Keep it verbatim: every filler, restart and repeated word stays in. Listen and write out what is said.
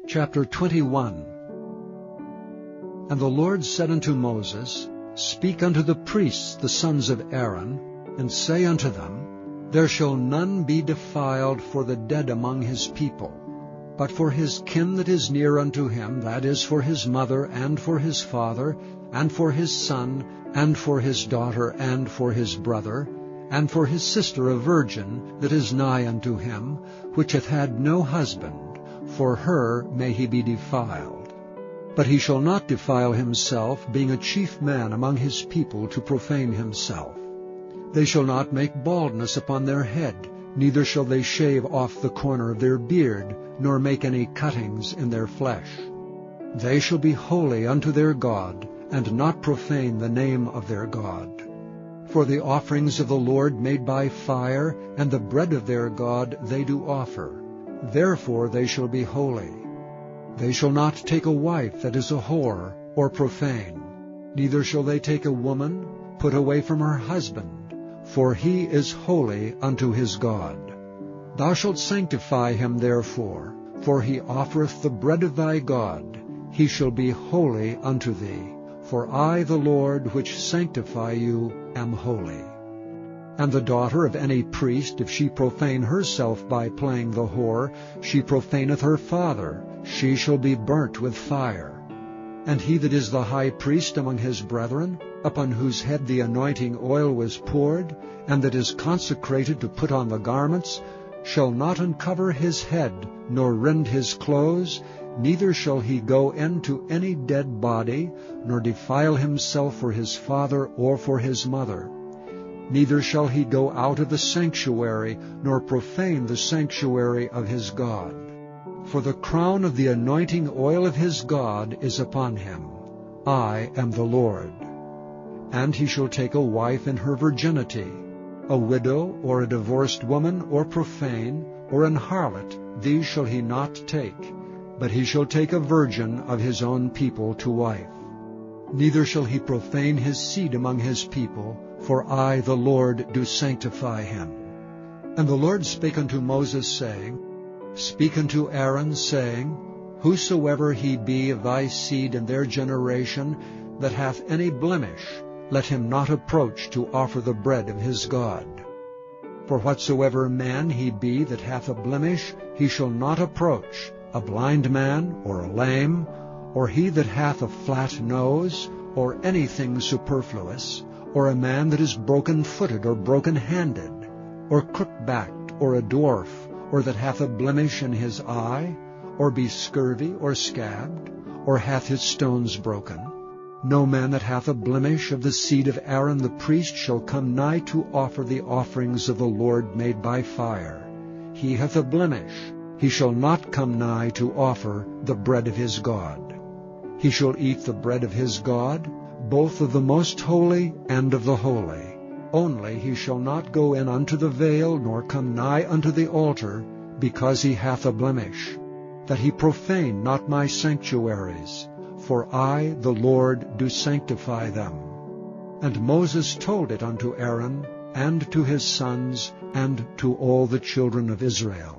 Chapter twenty-one. And the Lord said unto Moses, Speak unto the priests, the sons of Aaron, and say unto them, There shall none be defiled for the dead among his people, but for his kin that is near unto him, that is, for his mother, and for his father, and for his son, and for his daughter, and for his brother, and for his sister a virgin that is nigh unto him, which hath had no husband, for her may he be defiled. But he shall not defile himself, being a chief man among his people, to profane himself. They shall not make baldness upon their head, neither shall they shave off the corner of their beard, nor make any cuttings in their flesh. They shall be holy unto their God, and not profane the name of their God. For the offerings of the Lord made by fire, and the bread of their God they do offer. Therefore they shall be holy. They shall not take a wife that is a whore, or profane. Neither shall they take a woman put away from her husband, for he is holy unto his God. Thou shalt sanctify him therefore, for he offereth the bread of thy God. He shall be holy unto thee. For I, the Lord, which sanctify you, am holy. And the daughter of any priest, if she profane herself by playing the whore, she profaneth her father, she shall be burnt with fire. And he that is the high priest among his brethren, upon whose head the anointing oil was poured, and that is consecrated to put on the garments, shall not uncover his head, nor rend his clothes, neither shall he go into any dead body, nor defile himself for his father or for his mother. Neither shall he go out of the sanctuary, nor profane the sanctuary of his God. For the crown of the anointing oil of his God is upon him. I am the Lord. And he shall take a wife in her virginity, a widow, or a divorced woman, or profane, or an harlot, these shall he not take, but he shall take a virgin of his own people to wife. Neither shall he profane his seed among his people, for I, the Lord, do sanctify him. And the Lord spake unto Moses, saying, Speak unto Aaron, saying, Whosoever he be of thy seed in their generation, that hath any blemish, let him not approach to offer the bread of his God. For whatsoever man he be that hath a blemish, he shall not approach, a blind man, or a lame, or he that hath a flat nose, or anything superfluous, or a man that is broken-footed or broken-handed, or crook-backed, or a dwarf, or that hath a blemish in his eye, or be scurvy or scabbed, or hath his stones broken. No man that hath a blemish of the seed of Aaron the priest shall come nigh to offer the offerings of the Lord made by fire. He hath a blemish, he shall not come nigh to offer the bread of his God. He shall eat the bread of his God, both of the most holy and of the holy. Only he shall not go in unto the veil, nor come nigh unto the altar, because he hath a blemish, that he profane not my sanctuaries. For I, the Lord, do sanctify them. And Moses told it unto Aaron, and to his sons, and to all the children of Israel.